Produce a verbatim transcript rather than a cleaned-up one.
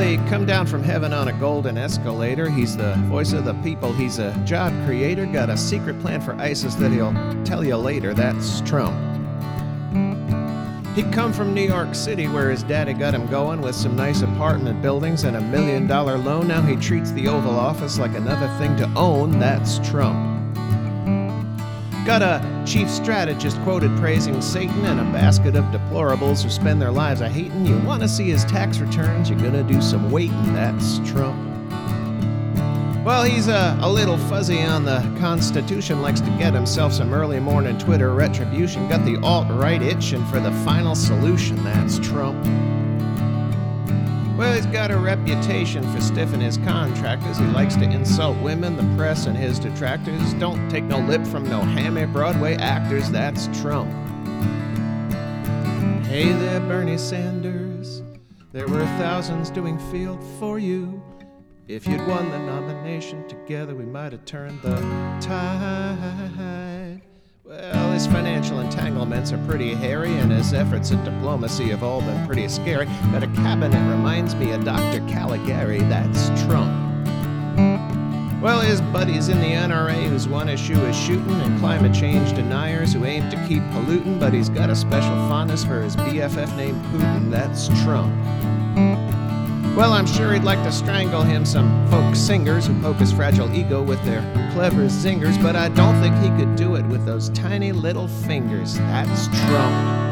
he come down from heaven on a golden escalator. He's the voice of the people. He's a job creator. Got a secret plan for ISIS that he'll tell you later. That's Trump. He come from New York City, where his daddy got him going with some nice apartment buildings and a million dollar loan. Now he treats the Oval Office like another thing to own. That's Trump. Got a chief strategist quoted praising Satan and a basket of deplorables who spend their lives a hating. You want to see his tax returns, you're gonna do some waiting. That's Trump. Well, he's a, a little fuzzy on the Constitution, likes to get himself some early morning Twitter retribution. Got the alt-right itching for the final solution. That's Trump. Well, he's got a reputation for stiffing his contractors. He likes to insult women, the press, and his detractors. Don't take no lip from no hammy Broadway actors. That's Trump. Hey there, Bernie Sanders. There were thousands doing field for you. If you'd won the nomination, together we might have turned the tide. Well, his financial entanglements are pretty hairy, and his efforts at diplomacy have all been pretty scary. But a cabinet reminds me of Doctor Caligari. That's Trump. Well, his buddies in the N R A whose one issue is shooting, and climate change deniers who aim to keep polluting, but he's got a special fondness for his B F F named Putin. That's Trump. Well, I'm sure he'd like to strangle him some folk singers who poke his fragile ego with their clever zingers, but I don't think he could do it with those tiny little fingers. That's Trump.